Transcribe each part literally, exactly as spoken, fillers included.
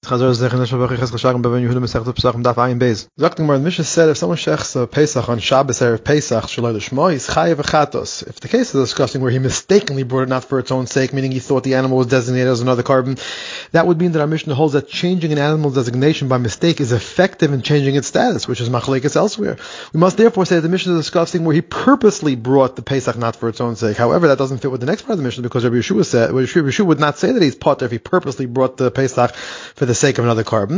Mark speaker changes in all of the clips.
Speaker 1: Chazar Zech and Shabbat Chesed Chashagim Beven Yehuda Masechet Pesachim Daf Ayin Beis. Zaktim Gemara, the Mishnah said if someone shechs a Pesach on Shabbos erev Pesach Shaloi L'Shmo, he's chayav v'chatos. If the case is discussing where he mistakenly brought it not for its own sake, meaning he thought the animal was designated as another carbon, that would mean that our Mishnah holds that changing an animal's designation by mistake is effective in changing its status, which is machlekes elsewhere. We must therefore say that the Mishnah is discussing where he purposely brought the Pesach not for its own sake. However, that doesn't fit with the next part of the Mishnah because Rabbi Yeshua said, Rabbi Yeshua would not say that he's potter if he purposely brought the Pesach for the sake of another carbon.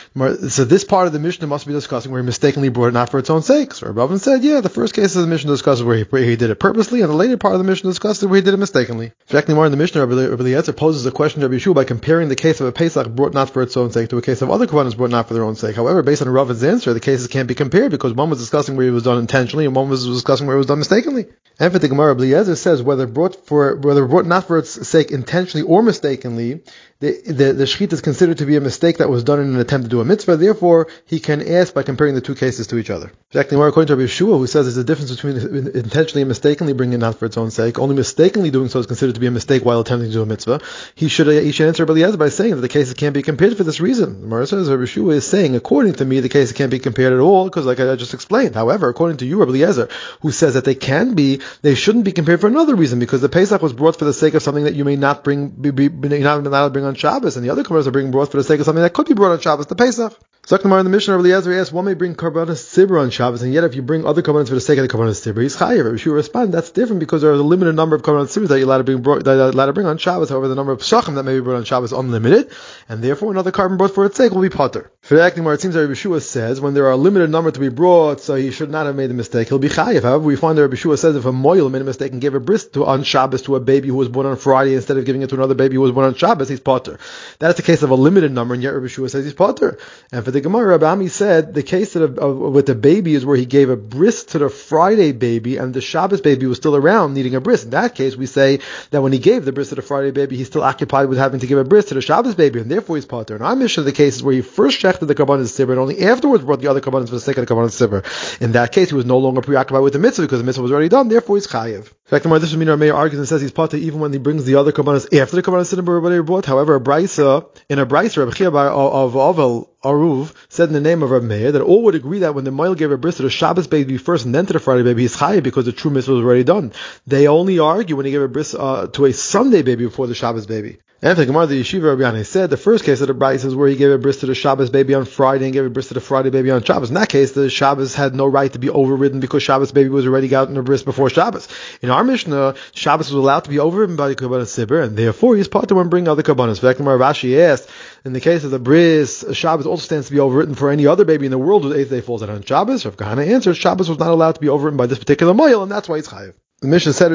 Speaker 1: So this part of the Mishnah must be discussing where he mistakenly brought it not for its own sake. So Rabbi Avin said, yeah, the first case of the Mishnah discusses where he, where he did it purposely, and the later part of the Mishnah discusses where he did it mistakenly. Directly more in the Mishnah, Rabbi Eliezer poses a question to Rabbi Yeshua by comparing the case of a Pesach brought not for its own sake to a case of other Kohanim brought not for their own sake. However, based on Ravin's answer, the cases can't be compared because one was discussing where it was done intentionally and one was discussing where it was done mistakenly. And for the Gemara, Rabbi Eliezer says whether brought for whether brought not for its sake intentionally or mistakenly, the the, the shechita is considered to be a mistake that was done in an attempt to do a mitzvah. Therefore, he can ask by comparing the two cases to each other. Exactly more according to Rabbi Yeshua, who says there's a difference between intentionally and mistakenly bringing it not for its own sake. Only mistakenly doing so is considered to be a mistake while attempting to do a mitzvah. He should he should answer Rabbi Eliezer by saying that the cases can't be compared for this reason. The Gemara says Rabbi Yeshua is saying, according to me, the cases can't be compared at all because, like I just explained. However, according to you, Rabbi Eliezer, who says that they can be, they shouldn't be compared for another reason because the Pesach was brought for the sake of something that you may not bring, be, be, you're not allowed to bring on Shabbos, and the other Kohanim are being brought for the sake of something that could be brought on Shabbos, the Pesach. Zaknamar in the Mishnah, Rabbi Eliezer asks, one may bring Karbanos Tzibur on Shabbos, and yet if you bring other Karbanos for the sake of the Karbanos Tzibur, he's chayiv. Rabbi Yeshua responds, that's different because there is a limited number of Karbanos Tzibur that you're allowed to bring, brought, that you're allowed to bring on Shabbos. However, the number of Pshachim that may be brought on Shabbos is unlimited, and therefore another carbon brought for its sake will be potter. For the Aknamar, it seems that Rabbi Yeshua says, when there are a limited number to be brought, so he should not have made a mistake, he'll be chayiv. However, we find that Rabbi Yeshua says if a moil made a mistake and gave a bris to, on Shabbos to a baby who was born on Friday instead of giving it to another baby who was born on Shabbos, he's potter. That's the case of a limited number, and yet Rabbi Yeshua says he's potter. And for the Gemara, Rabbi Ami said the case of, of, with the baby is where he gave a bris to the Friday baby and the Shabbos baby was still around needing a bris. In that case, we say that when he gave the bris to the Friday baby, he's still occupied with having to give a bris to the Shabbos baby, and therefore he's potter. And our mission of the case is where he first shechted the Karbanos Tzibur and only afterwards brought the other Karbanos for the sake of the Karbanos Tzibur. In that case, he was no longer preoccupied with the mitzvah because the mitzvah was already done, therefore he's chayiv. In fact, this would mean our mayor argues and says he's potter even when he brings the other Karbanos after the Karbanos Tzibur already brought. However, a brisa, in a brisa, Rabbi Chia of Ovel Aruv said in the name of Rabbi Meir that all would agree that when the Moil gave a bris to the Shabbos baby first and then to the Friday baby, he's chayiv because the true mitzvah was already done. They only argue when he gave a bris uh, to a Sunday baby before the Shabbos baby. And for the Gemara, the Yeshiva Rabbi Yanai said the first case of the Bryce is where he gave a bris to the Shabbos baby on Friday and gave a bris to the Friday baby on Shabbos. In that case, the Shabbos had no right to be overridden because Shabbos baby was already gotten a bris before Shabbos. In our Mishnah, Shabbos was allowed to be overridden by the Karbanos Tzibur, and therefore he's potter when bringing other Karbanos. In fact, Rashi asked, in the case of the bris, Shabbos also stands to be overwritten for any other baby in the world whose eighth day falls out on Shabbos. Rav Kahana answered, Shabbos was not allowed to be overwritten by this particular Moil, and that's why it's chayiv. The Mishnah said,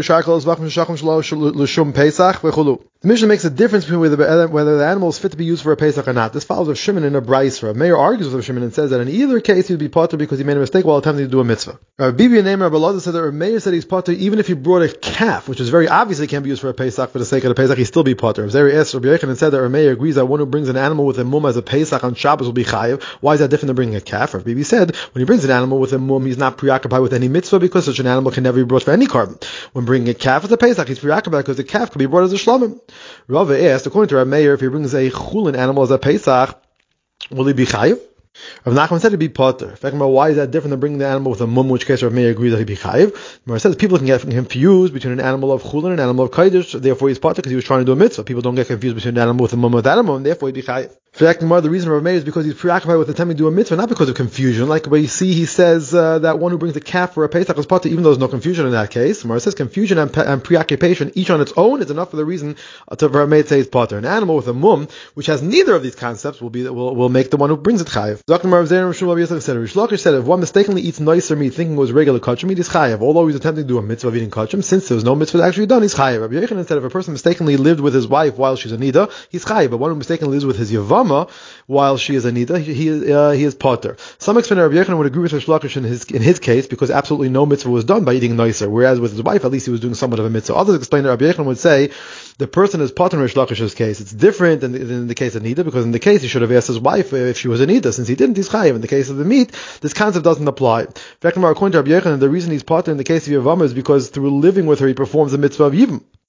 Speaker 1: the Mishnah makes a difference between whether, whether the animal is fit to be used for a Pesach or not. This follows Rav Shimon in a brisa. Meir argues with Rav Shimon and says that in either case he would be potter because he made a mistake while attempting to do a mitzvah. Rav Bibi and Rabbi Elazar said that Rav Meir said he's potter even if he brought a calf, which is very obviously can be used for a Pesach for the sake of the Pesach, he still be potter. Zeri asked Rabbi Yechon and said that Rav Meir agrees that one who brings an animal with a mum as a Pesach on Shabbos will be chayiv. Why is that different than bringing a calf? Rav Bibi said when he brings an animal with a mum, he's not preoccupied with any mitzvah because such an animal can never be brought for any carbon. When bringing a calf as a Pesach, he's preoccupied because the calf could be brought as a shlomim. Rava asked, according to Rav Meir, if he brings a chulin animal as a Pesach, will he be chayiv? Rav Nachman said he'd be potter. In fact, why is that different than bringing the animal with a mum, which case Rav Meir agrees that he'd be chayiv? Rav says people can get confused between an animal of chulin and an animal of kodesh, therefore he's potter because he was trying to do a mitzvah. People don't get confused between an animal with a mum with an animal, and therefore he'd be chayiv. In fact, the reason Rav Meir is because he's preoccupied with attempting to do a mitzvah, not because of confusion. Like where you see, he says uh, that one who brings a calf for a Pesach is potter, even though there's no confusion in that case. Rav says confusion and, pe- and preoccupation, each on its own, is enough for the reason uh, to Rav Meir say he's potter. An animal with a mum, which has neither of these concepts, will be will, will make the one who brings it chayiv. Doctor Rav Zeir Rav Shmuel said, Rish Lakish said, if one mistakenly eats nicer meat thinking it was regular kosher meat, he's chayiv. Although he's attempting to do a mitzvah of eating kosher, since there was no mitzvah actually done, he's chayiv. Rabbi Yochanan said, if a person mistakenly lived with his wife while she's a nida, he's chayiv. But one who mistakenly lives with his yavama while she is a nida, he, he, uh, he is potter. Some explain that Rabbi Yochanan would agree with Rish Lakish in his, in his case because absolutely no mitzvah was done by eating nicer, whereas with his wife, at least he was doing somewhat of a mitzvah. Others explain that Rabbi Yochanan would say, the person is potter in Rish Lakish's case. It's different than, than in the case of nida, because in the case he should have asked his wife if she was a nida. Since he didn't, he's chayiv. In the case of the meat, this concept doesn't apply. In fact, according to Rabbi Yochanan, the reason he's potter in the case of Yavama is because through living with her, he performs the mitzvah of Yivim.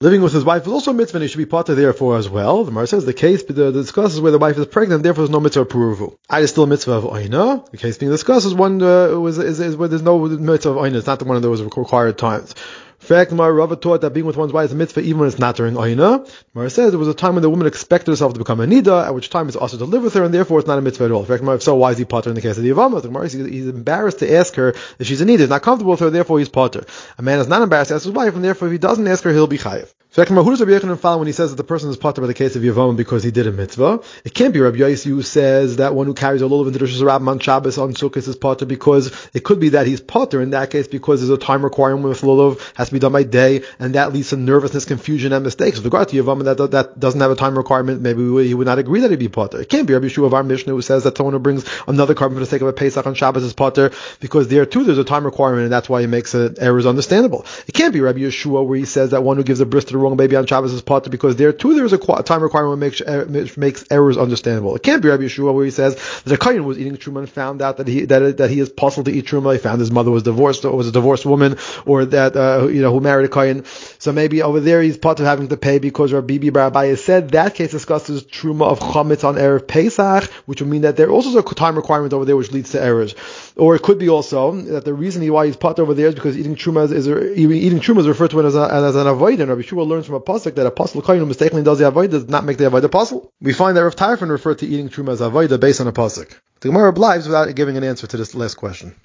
Speaker 1: Living with his wife is also a mitzvah, and he should be potter therefore as well. The Gemara says the case the, the discusses where the wife is pregnant, therefore there's no mitzvah of peruvu. I is still a mitzvah of oina. The case being discussed is one uh, is, is, is where there's no mitzvah of oina. It's not the one of those required times. In fact, my Rava taught that being with one's wife is a mitzvah even when it's not during Oina. Mara says there was a time when the woman expected herself to become a Nida, at which time it's also to live with her, and therefore it's not a mitzvah at all. In fact, if so, why is he potter in the case of the Yavama? The Gemara says he's embarrassed to ask her if she's a Nida. He's not comfortable with her, therefore he's potter. A man is not embarrassed to ask his wife, and therefore if he doesn't ask her, he'll be chayiv. Who does Rabbi Yochanan follow when he says that the person is potter by the case of Yavama because he did a mitzvah? It can't be Rabbi Yossi who says that one who carries a lulav into the Rosh Hashanah on Shabbos on Sukkot is potter, because it could be that he's potter in that case because there's a time requirement with lulav has to be done by day, and that leads to nervousness, confusion, and mistakes. With regard to Yavama, that that doesn't have a time requirement, maybe he would not agree that he'd be potter. It can't be Rabbi Yeshua of our Mishnah who says that someone who brings another carbon for the sake of a Pesach on Shabbos is potter, because there too there's a time requirement, and that's why he makes it errors understandable. It can't be Rabbi Yeshua where he says that one who gives a bris to the wrong baby on Shabbos is potter, because there too there's a time requirement that makes, makes errors understandable. It can't be Rabbi Yeshua where he says that a kohen was eating truma and found out that he that that he is possible to eat truma. He found his mother was divorced or was a divorced woman, or that uh, you know who married a kohen. So maybe over there he's potter having to pay because Rabbi Bibi Bar Abaye said that case discusses truma of chametz on erev Pesach, which would mean that there also is a time requirement over there which leads to errors. Or it could be also that the reason why he's potter over there is because eating truma is, is eating truma is referred to as, a, as an avoid, and Rabbi Yeshua learns from a pasuk that a apostle kohen who mistakenly does the avoid does not make the avoid apostle. We find that Rav Tarfon referred to eating truma as avoid based on a pasuk. The Gemara obliges without giving an answer to this last question.